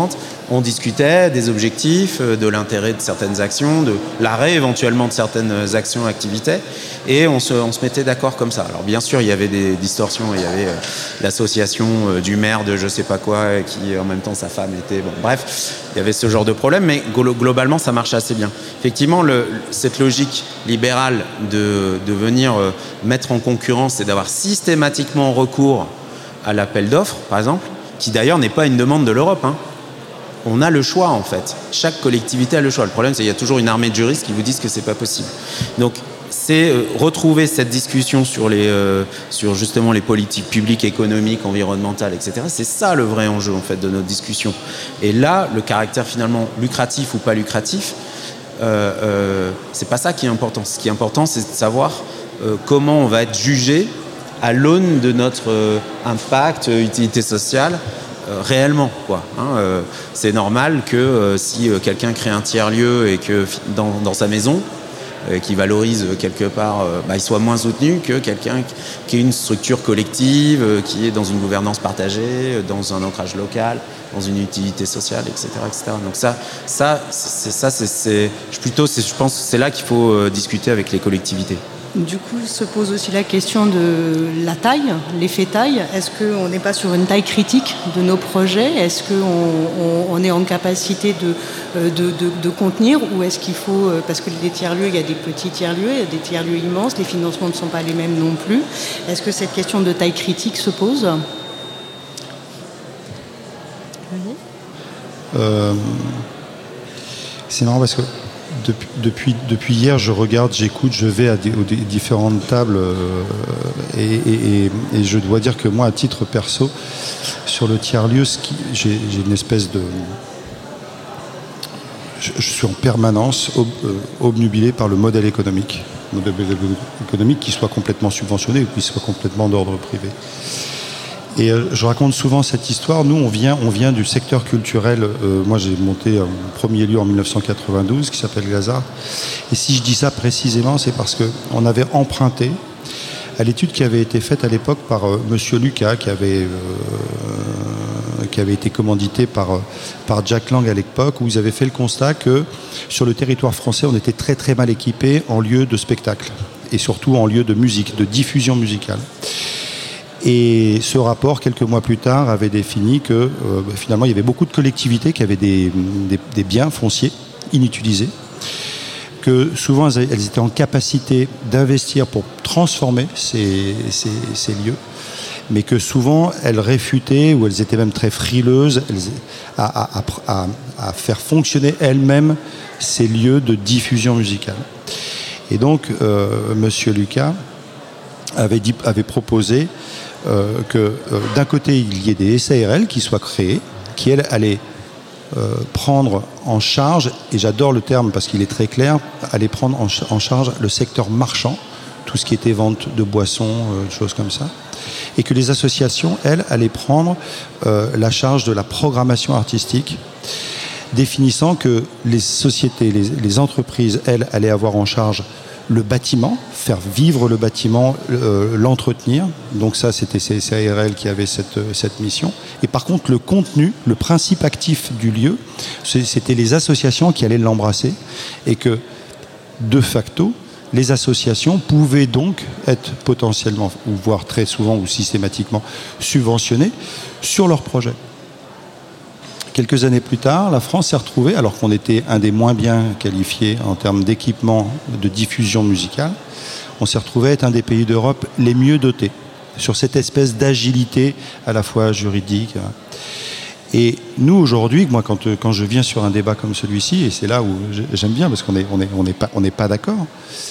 on discutait des objectifs, de l'intérêt de certaines actions, de l'arrêt éventuellement de certaines actions, activités, et on se, on se mettait d'accord comme ça. Alors bien sûr, il y avait des distorsions, il y avait euh, l'association euh, du maire de je sais pas quoi, qui en même temps sa femme était... Bon, bref, il y avait ce genre de problème, mais globalement, ça marche assez bien. Effectivement, le, cette logique libérale de, de venir euh, mettre en concurrence et d'avoir systématiquement recours à l'appel d'offres, par exemple, qui d'ailleurs n'est pas une demande de l'Europe, hein. On a le choix, en fait. Chaque collectivité a le choix. Le problème, c'est qu'il y a toujours une armée de juristes qui vous disent que c'est pas possible. Donc, c'est euh, retrouver cette discussion sur, les, euh, sur justement les politiques publiques, économiques, environnementales, et cetera. C'est ça le vrai enjeu, en fait, de notre discussion. Et là, le caractère finalement lucratif ou pas lucratif, euh, euh, c'est pas ça qui est important. Ce qui est important, c'est de savoir euh, comment on va être jugé à l'aune de notre euh, impact, euh, utilité sociale, Euh, réellement, quoi. Hein, euh, c'est normal que euh, si euh, quelqu'un crée un tiers-lieu et que dans, dans sa maison, euh, qui valorise euh, quelque part, euh, bah, il soit moins soutenu que quelqu'un qui est une structure collective, euh, qui est dans une gouvernance partagée, euh, dans un ancrage local, dans une utilité sociale, et cetera, et cetera. Donc ça, ça, c'est ça, c'est, c'est plutôt, c'est, je pense, que c'est là qu'il faut euh, discuter avec les collectivités. Du coup, se pose aussi la question de la taille, l'effet taille. Est-ce qu'on n'est pas sur une taille critique de nos projets ? Est-ce qu'on on, on est en capacité de, de, de, de contenir ? Ou est-ce qu'il faut... Parce que les tiers-lieux, il y a des petits tiers-lieux, il y a des tiers-lieux immenses, les financements ne sont pas les mêmes non plus. Est-ce que cette question de taille critique se pose ? euh, C'est marrant parce que Depuis, depuis, depuis hier, je regarde, j'écoute, je vais à des, aux différentes tables euh, et, et, et, et je dois dire que moi, à titre perso, sur le tiers-lieu, j'ai, j'ai une espèce de... Je, je suis en permanence ob, euh, obnubilé par le modèle économique, modèle économique qui soit complètement subventionné ou qui soit complètement d'ordre privé. Et euh, je raconte souvent cette histoire. Nous, on vient, on vient du secteur culturel. Euh, moi, j'ai monté un premier lieu en dix-neuf cent quatre-vingt-douze qui s'appelle Gazard. Et si je dis ça précisément, c'est parce qu'on avait emprunté à l'étude qui avait été faite à l'époque par euh, Monsieur Lucas, qui avait, euh, qui avait été commandité par, euh, par Jack Lang à l'époque, où ils avaient fait le constat que sur le territoire français, on était très très mal équipé en lieu de spectacle et surtout en lieu de musique, de diffusion musicale. Et ce rapport, quelques mois plus tard, avait défini que euh, finalement, il y avait beaucoup de collectivités qui avaient des, des, des biens fonciers inutilisés, que souvent elles étaient en capacité d'investir pour transformer ces, ces, ces lieux, mais que souvent elles réfutaient, ou elles étaient même très frileuses à, à, à, à faire fonctionner elles-mêmes ces lieux de diffusion musicale. Et donc, euh, Monsieur Lucas avait, dit, avait proposé Euh, que euh, d'un côté il y ait des S A R L qui soient créés, qui elles allaient euh, prendre en charge, et j'adore le terme parce qu'il est très clair, allaient prendre en, ch- en charge le secteur marchand, tout ce qui était vente de boissons, euh, choses comme ça, et que les associations, elles, allaient prendre euh, la charge de la programmation artistique, définissant que les sociétés, les, les entreprises, elles, allaient avoir en charge le bâtiment, faire vivre le bâtiment, euh, l'entretenir. Donc ça, c'était ces S A R L qui avaient cette, cette mission. Et par contre, le contenu, le principe actif du lieu, c'était les associations qui allaient l'embrasser. Et que, de facto, les associations pouvaient donc être potentiellement, ou voire très souvent ou systématiquement, subventionnées sur leurs projets. Quelques années plus tard, la France s'est retrouvée, alors qu'on était un des moins bien qualifiés en termes d'équipement de diffusion musicale, on s'est retrouvé à être un des pays d'Europe les mieux dotés sur cette espèce d'agilité à la fois juridique. Et nous, aujourd'hui, moi, quand, quand je viens sur un débat comme celui-ci, et c'est là où j'aime bien, parce qu'on n'est on est, on est pas, on n'est pas d'accord,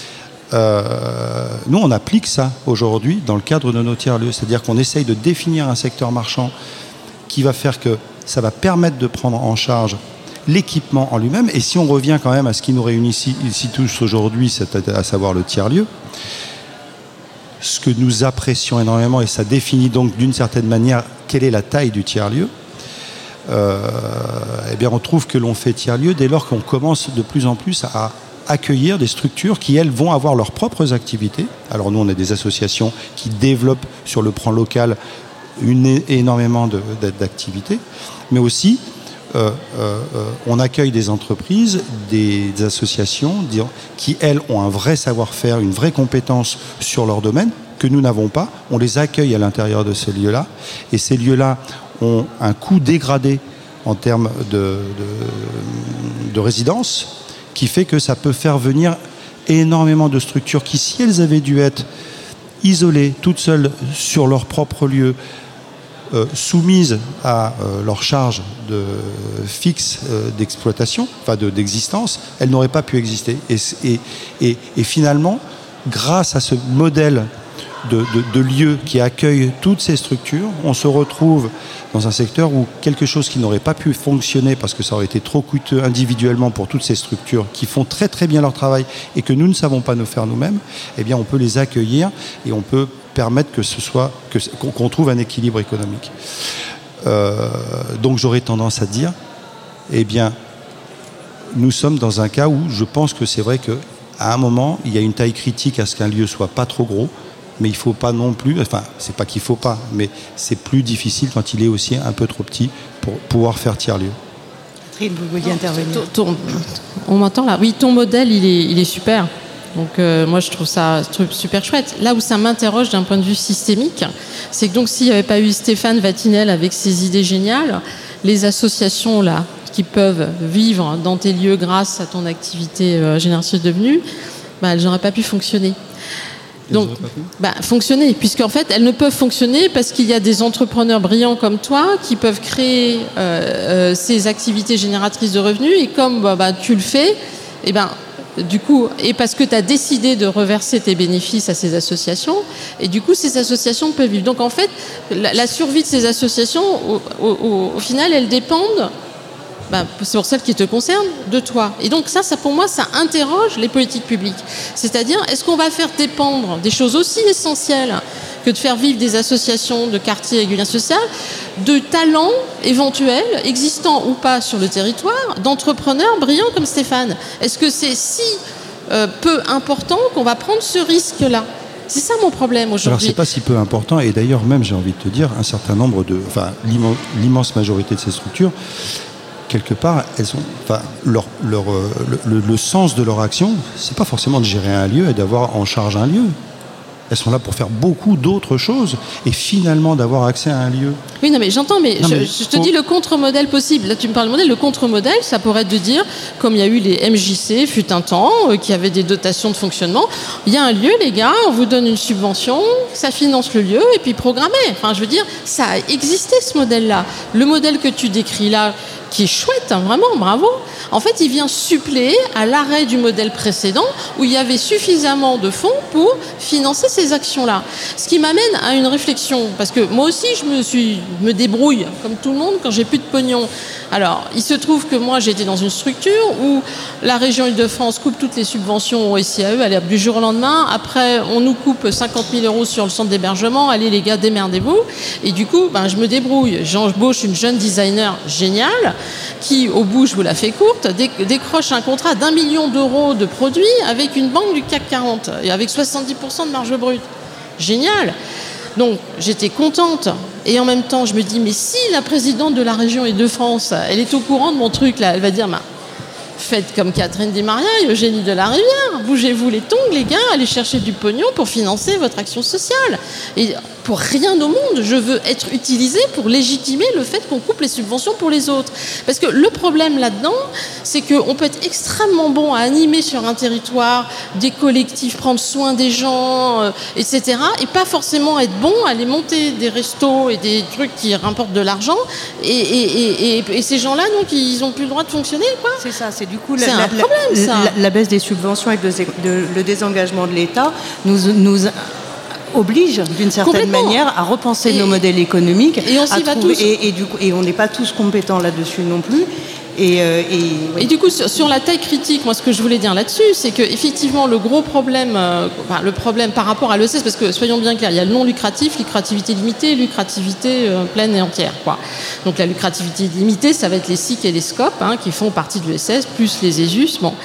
euh, nous, on applique ça aujourd'hui dans le cadre de nos tiers-lieux. C'est-à-dire qu'on essaye de définir un secteur marchand qui va faire que ça va permettre de prendre en charge l'équipement en lui-même. Et si on revient quand même à ce qui nous réunit ici, ici tous aujourd'hui, c'est à savoir le tiers-lieu, ce que nous apprécions énormément, et ça définit donc d'une certaine manière quelle est la taille du tiers-lieu, euh, eh bien on trouve que l'on fait tiers-lieu dès lors qu'on commence de plus en plus à accueillir des structures qui, elles, vont avoir leurs propres activités. Alors nous, on a des associations qui développent sur le plan local une, énormément de, d'activités, mais aussi euh, euh, on accueille des entreprises, des, des associations qui, elles, ont un vrai savoir-faire, une vraie compétence sur leur domaine, que nous n'avons pas. On les accueille à l'intérieur de ces lieux-là. Et ces lieux-là ont un coût dégradé en termes de, de, de résidence, qui fait que ça peut faire venir énormément de structures qui, si elles avaient dû être isolées, toutes seules sur leur propre lieu, euh, soumises à euh, leur charge de, fixe euh, d'exploitation, enfin de, d'existence, elles n'auraient pas pu exister. Et, et, et, et finalement, grâce à ce modèle de, de, de lieu qui accueille toutes ces structures, on se retrouve dans un secteur où quelque chose qui n'aurait pas pu fonctionner parce que ça aurait été trop coûteux individuellement pour toutes ces structures qui font très très bien leur travail et que nous ne savons pas nous faire nous-mêmes, eh bien on peut les accueillir et on peut permettre que ce soit que, qu'on trouve un équilibre économique. Euh, donc j'aurais tendance à dire, eh bien nous sommes dans un cas où je pense que c'est vrai qu'à un moment il y a une taille critique à ce qu'un lieu soit pas trop gros. Mais il ne faut pas non plus, enfin, c'est pas qu'il ne faut pas, mais c'est plus difficile quand il est aussi un peu trop petit pour pouvoir faire tiers-lieu. Catherine, vous vouliez intervenir. Ton, ton, on m'entend là ? Oui, ton modèle, il est, il est super. Donc, euh, moi, je trouve ça super chouette. Là où ça m'interroge d'un point de vue systémique, c'est que donc, s'il n'y avait pas eu Stéphane Vatinel avec ses idées géniales, les associations, là, qui peuvent vivre dans tes lieux grâce à ton activité euh, génératrice de revenus, bah, elles n'auraient pas pu fonctionner. Donc, bah, fonctionner, puisqu'en fait, elles ne peuvent fonctionner parce qu'il y a des entrepreneurs brillants comme toi qui peuvent créer euh, euh, ces activités génératrices de revenus et comme bah, bah, tu le fais, et ben, du coup, et parce que tu as décidé de reverser tes bénéfices à ces associations, et du coup, ces associations peuvent vivre. Donc, en fait, la, la survie de ces associations, au, au, au final, elles dépendent. Ben, c'est pour celles qui te concernent, de toi. Et donc ça, ça, pour moi, ça interroge les politiques publiques. C'est-à-dire, est-ce qu'on va faire dépendre des choses aussi essentielles que de faire vivre des associations de quartier et du lien social, de talents éventuels, existants ou pas sur le territoire, d'entrepreneurs brillants comme Stéphane ? Est-ce que c'est si euh, peu important qu'on va prendre ce risque-là ? C'est ça mon problème aujourd'hui. Alors c'est pas si peu important, et d'ailleurs même, j'ai envie de te dire, un certain nombre de, enfin l'immense majorité de ces structures, quelque part, elles sont, enfin, leur, leur, le, le, le sens de leur action, c'est pas forcément de gérer un lieu et d'avoir en charge un lieu. Elles sont là pour faire beaucoup d'autres choses et finalement d'avoir accès à un lieu. Oui, non, mais j'entends, mais, non, je, mais je te faut... dis le contre-modèle possible. Là, tu me parles de modèle. Le contre-modèle, ça pourrait être de dire, comme il y a eu les M J C, fut un temps, euh, qui avaient des dotations de fonctionnement, il y a un lieu, les gars, on vous donne une subvention, ça finance le lieu et puis programmez. Enfin, je veux dire, ça a existé ce modèle-là. Le modèle que tu décris là, qui est chouette, hein, vraiment, bravo. En fait, il vient suppléer à l'arrêt du modèle précédent où il y avait suffisamment de fonds pour financer ces actions-là. Ce qui m'amène à une réflexion, parce que moi aussi, je me suis, me débrouille, comme tout le monde, quand j'ai plus de pognon. Alors, il se trouve que moi, j'étais dans une structure où la région Île-de-France coupe toutes les subventions au S I A E, allez, du jour au lendemain. Après, on nous coupe cinquante mille euros sur le centre d'hébergement. Allez, les gars, démerdez-vous. Et du coup, ben, je me débrouille. J'embauche une jeune designer géniale qui, au bout, je vous la fais courte, décroche un contrat d'un million d'euros de produits avec une banque du C A C quarante et avec soixante-dix pour cent de marge brute. Génial. Donc, j'étais contente. Et en même temps, je me dis, mais si la présidente de la région Île-de-France, elle est au courant de mon truc, là, elle va dire, bah, faites comme Catherine Desmaria et Eugénie de la Rivière. Bougez-vous les tongs, les gars, allez chercher du pognon pour financer votre action sociale. Et pour rien au monde, je veux être utilisée pour légitimer le fait qu'on coupe les subventions pour les autres. Parce que le problème là-dedans, c'est qu'on peut être extrêmement bon à animer sur un territoire des collectifs, prendre soin des gens, euh, et cetera. Et pas forcément être bon à aller monter des restos et des trucs qui rapportent de l'argent. Et, et, et, et, et ces gens-là, donc, ils n'ont plus le droit de fonctionner, quoi. C'est ça, c'est du coup c'est la, un la, problème, la, ça. La, la baisse des subventions et le, de, le désengagement de l'État nous... nous oblige d'une certaine manière à repenser et, nos modèles économiques et on s'y va tous. Et, et, du coup, et on n'est pas tous compétents là-dessus non plus. Et, euh, et, ouais. et du coup, sur, sur la taille critique, moi, ce que je voulais dire là-dessus, c'est que effectivement, le gros problème, euh, enfin, le problème par rapport à l'E S S, parce que soyons bien clairs, il y a le non lucratif, lucrativité limitée, lucrativité euh, pleine et entière, quoi. Donc la lucrativité limitée, ça va être les S I C et les SCOP, hein, qui font partie de l'E S S, plus les ESUS. Bon,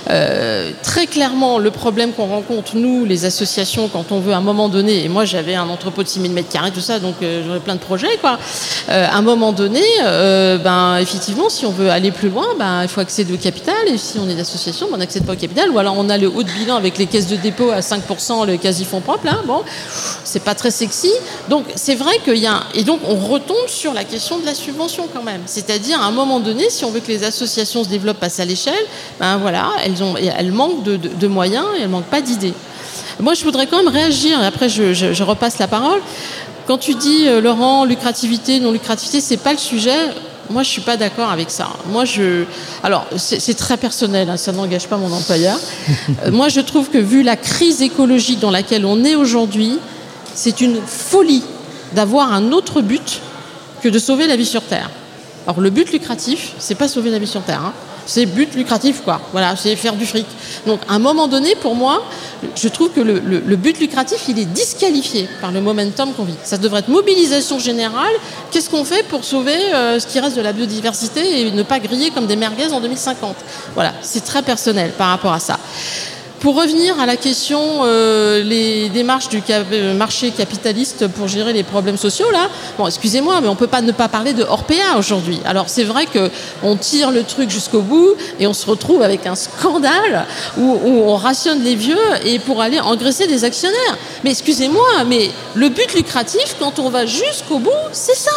euh, très clairement, le problème qu'on rencontre nous, les associations, quand on veut à un moment donné, et moi j'avais un entrepôt de six mille mètres carrés, tout ça, donc euh, j'aurais plein de projets, quoi. Euh, à un moment donné, euh, ben effectivement, si on veut aller aller plus loin, ben, il faut accéder au capital, et si on est d'association, ben, on n'accède pas au capital, ou alors on a le haut de bilan avec les caisses de dépôt à cinq pour cent, le quasi-fonds propre, là, bon, c'est pas très sexy. Donc c'est vrai qu'il y a, et donc on retombe sur la question de la subvention quand même, c'est-à-dire à un moment donné, si on veut que les associations se développent, passent à l'échelle, ben voilà, elles, ont, elles manquent de, de, de moyens, et elles manquent pas d'idées. Moi je voudrais quand même réagir, et après je, je, je repasse la parole. Quand tu dis, euh, Laurent, lucrativité, non lucrativité, c'est pas le sujet. Moi, je suis pas d'accord avec ça. Moi, je, alors, c'est, c'est très personnel, hein, ça n'engage pas mon employeur. euh, moi, je trouve que vu la crise écologique dans laquelle on est aujourd'hui, c'est une folie d'avoir un autre but que de sauver la vie sur Terre. Alors, le but lucratif, c'est pas sauver la vie sur Terre, hein. C'est but lucratif, quoi. Voilà, c'est faire du fric. Donc, à un moment donné, pour moi, je trouve que le, le, le but lucratif, il est disqualifié par le momentum qu'on vit. Ça devrait être mobilisation générale. Qu'est-ce qu'on fait pour sauver euh, ce qui reste de la biodiversité et ne pas griller comme des merguez en deux mille cinquante? Voilà, c'est très personnel par rapport à ça. Pour revenir à la question, euh, les démarches du cap- marché capitaliste pour gérer les problèmes sociaux, là, bon, excusez-moi, mais on ne peut pas ne pas parler de Orpea aujourd'hui. Alors, c'est vrai qu'on tire le truc jusqu'au bout et on se retrouve avec un scandale où, où on rationne les vieux et pour aller engraisser des actionnaires. Mais excusez-moi, mais le but lucratif, quand on va jusqu'au bout, c'est ça.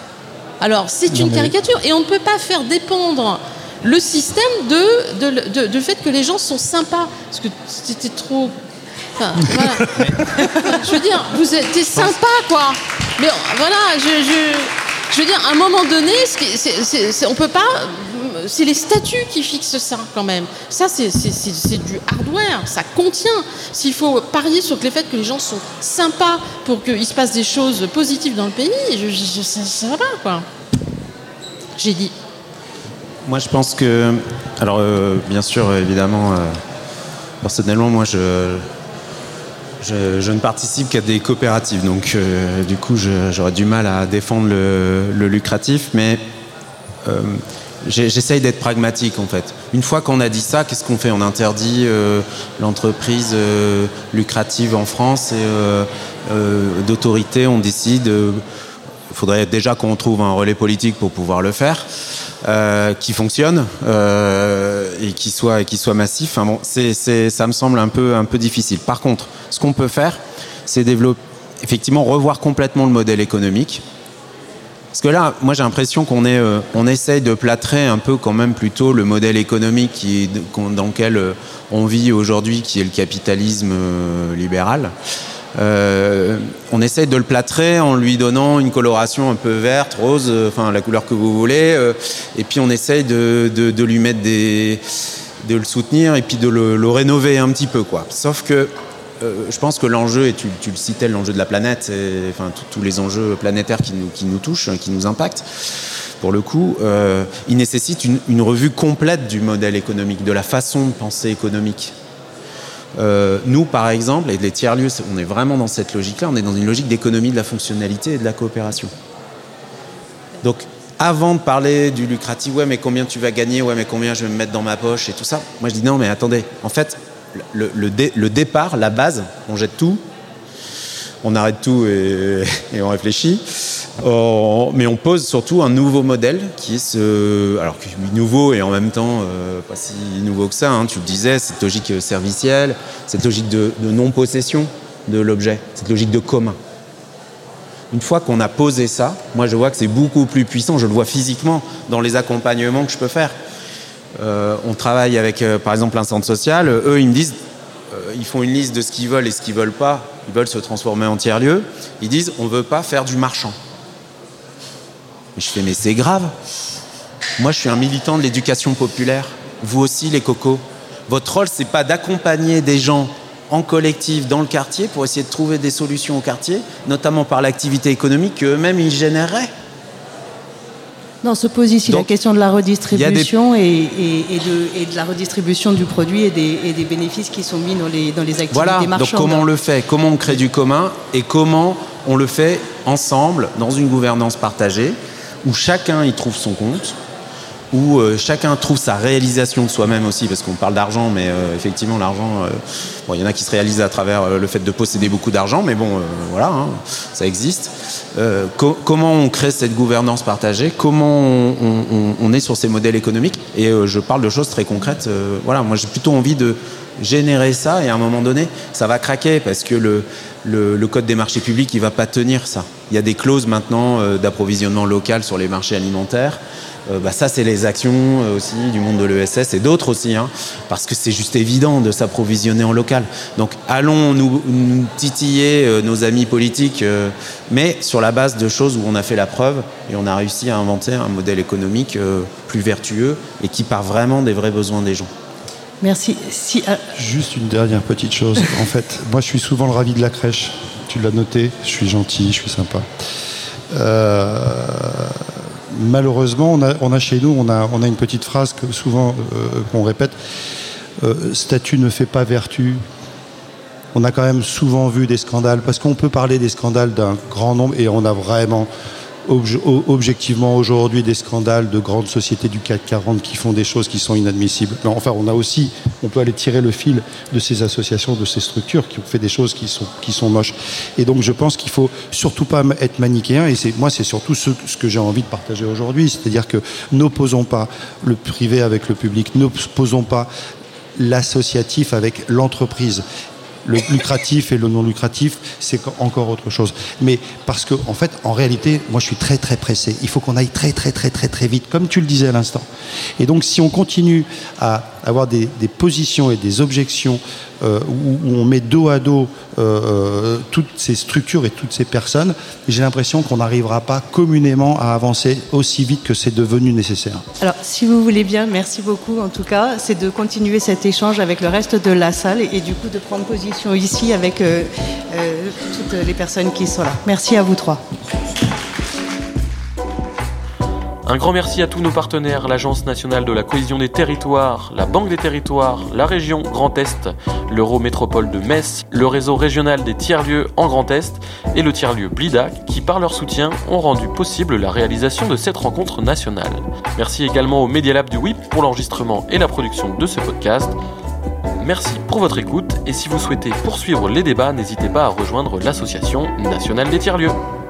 Alors, c'est non, une mais... caricature. Et on ne peut pas faire dépendre le système de, de, de, de fait que les gens sont sympas. Parce que c'était trop... Enfin, voilà. Je veux dire, vous êtes sympa, quoi. Mais voilà, je, je, je veux dire, à un moment donné, c'est, c'est, c'est, c'est, on peut pas... C'est les statuts qui fixent ça, quand même. Ça, c'est, c'est, c'est, c'est du hardware. Ça contient. S'il faut parier sur le fait que les gens sont sympas pour qu'il se passe des choses positives dans le pays, je, je, ça, ça va pas, quoi. J'ai dit... Moi, je pense que... Alors, euh, bien sûr, évidemment, euh, personnellement, moi, je, je, je ne participe qu'à des coopératives. Donc, euh, du coup, je, j'aurais du mal à défendre le, le lucratif. Mais euh, j'essaye d'être pragmatique, en fait. Une fois qu'on a dit ça, qu'est-ce qu'on fait? On interdit euh, l'entreprise euh, lucrative en France et euh, euh, d'autorité, on décide... Euh, il faudrait déjà qu'on trouve un relais politique pour pouvoir le faire. Euh, qui fonctionne euh, et qui soit, et qui soit massif. Enfin bon, c'est, c'est, ça me semble un peu, un peu difficile. Par contre, ce qu'on peut faire, c'est développer, effectivement, revoir complètement le modèle économique. Parce que là, moi, j'ai l'impression qu'on est, euh, on essaye de plâtrer un peu quand même plutôt le modèle économique qui est, dans lequel euh, on vit aujourd'hui, qui est le capitalisme euh, libéral. Euh, on essaye de le plâtrer en lui donnant une coloration un peu verte, rose, enfin la couleur que vous voulez, euh, et puis on essaye de, de, de lui mettre des, de le soutenir et puis de le, le rénover un petit peu, quoi. Sauf que euh, je pense que l'enjeu, et tu, tu le citais, l'enjeu de la planète, et, enfin tous les enjeux planétaires qui nous, qui nous touchent, qui nous impactent. Pour le coup, euh, il nécessite une, une revue complète du modèle économique, de la façon de penser économique. Euh, nous, par exemple, et les tiers-lieux, on est vraiment dans cette logique-là, on est dans une logique d'économie de la fonctionnalité et de la coopération. Donc, avant de parler du lucratif, ouais, mais combien tu vas gagner, ouais, mais combien je vais me mettre dans ma poche et tout ça, moi je dis non, mais attendez, en fait, le, le, dé, le départ, la base, on jette tout, on arrête tout et, et on réfléchit. Oh, mais on pose surtout un nouveau modèle qui est ce, alors nouveau et en même temps euh, pas si nouveau que ça, hein, tu le disais, cette logique servicielle, cette logique de, de non-possession de l'objet, cette logique de commun. Une fois qu'on a posé ça, moi je vois que c'est beaucoup plus puissant, je le vois physiquement dans les accompagnements que je peux faire. Euh, on travaille avec euh, par exemple un centre social, eux ils me disent, euh, ils font une liste de ce qu'ils veulent et ce qu'ils veulent pas, ils veulent se transformer en tiers-lieu, ils disent on veut pas faire du marchand. Et je fais, mais c'est grave. Moi, je suis un militant de l'éducation populaire. Vous aussi, les cocos. Votre rôle, c'est pas d'accompagner des gens en collectif dans le quartier pour essayer de trouver des solutions au quartier, notamment par l'activité économique qu'eux-mêmes, ils généreraient. Non, se pose ici Donc, la question de la redistribution des... et, et, et, de, et de la redistribution du produit et des, et des bénéfices qui sont mis dans les, dans les activités voilà, marchandes. Donc comment on le fait? Comment on crée du commun? Et comment on le fait ensemble dans une gouvernance partagée où chacun y trouve son compte, où euh, chacun trouve sa réalisation de soi-même aussi, parce qu'on parle d'argent, mais euh, effectivement l'argent, euh, bon, il y en a qui se réalisent à travers euh, le fait de posséder beaucoup d'argent, mais bon, euh, voilà, hein, ça existe. Euh, co- comment on crée cette gouvernance partagée? Comment on, on, on est sur ces modèles économiques? Et euh, je parle de choses très concrètes. Euh, voilà, moi j'ai plutôt envie de générer ça, et à un moment donné, ça va craquer, parce que le, le, le code des marchés publics, il va pas tenir ça. Il y a des clauses maintenant euh, d'approvisionnement local sur les marchés alimentaires. Euh, bah ça, c'est les actions euh, aussi du monde de l'E S S et d'autres aussi, hein, parce que c'est juste évident de s'approvisionner en local. Donc, allons nous, nous titiller euh, nos amis politiques, euh, mais sur la base de choses où on a fait la preuve et on a réussi à inventer un modèle économique euh, plus vertueux et qui part vraiment des vrais besoins des gens. Merci. Si, euh... Juste une dernière petite chose. En fait, moi, je suis souvent le ravi de la crèche. Tu l'as noté. Je suis gentil, je suis sympa. Euh... Malheureusement, on a, on a chez nous, on a, on a une petite phrase que souvent euh, qu'on répète. Euh, statut ne fait pas vertu. On a quand même souvent vu des scandales, parce qu'on peut parler des scandales d'un grand nombre, et on a vraiment obje- objectivement aujourd'hui des scandales de grandes sociétés du C A C quarante qui font des choses qui sont inadmissibles. Mais enfin, on a aussi, on peut aller tirer le fil de ces associations, de ces structures qui ont fait des choses qui sont, qui sont moches. Et donc, je pense qu'il faut surtout pas être manichéen, et c'est, moi, c'est surtout ce, ce que j'ai envie de partager aujourd'hui, c'est-à-dire que n'opposons pas le privé avec le public, n'opposons pas l'associatif avec l'entreprise. Le lucratif et le non lucratif, c'est encore autre chose. Mais parce que, en fait, en réalité, moi, je suis très, très pressé. Il faut qu'on aille très, très, très, très, très vite, comme tu le disais à l'instant. Et donc, si on continue à avoir des, des positions et des objections euh, où, où on met dos à dos euh, toutes ces structures et toutes ces personnes, j'ai l'impression qu'on n'arrivera pas communément à avancer aussi vite que c'est devenu nécessaire. Alors, si vous voulez bien, merci beaucoup en tout cas, c'est de continuer cet échange avec le reste de la salle et, et du coup de prendre position ici avec euh, euh, toutes les personnes qui sont là. Merci à vous trois. Un grand merci à tous nos partenaires, l'Agence nationale de la cohésion des territoires, la Banque des territoires, la région Grand Est, l'Eurométropole de Metz, le réseau régional des tiers-lieux en Grand Est et le tiers-lieu Blidac qui, par leur soutien, ont rendu possible la réalisation de cette rencontre nationale. Merci également au Media Lab du W I P pour l'enregistrement et la production de ce podcast. Merci pour votre écoute et si vous souhaitez poursuivre les débats, n'hésitez pas à rejoindre l'Association nationale des tiers-lieux.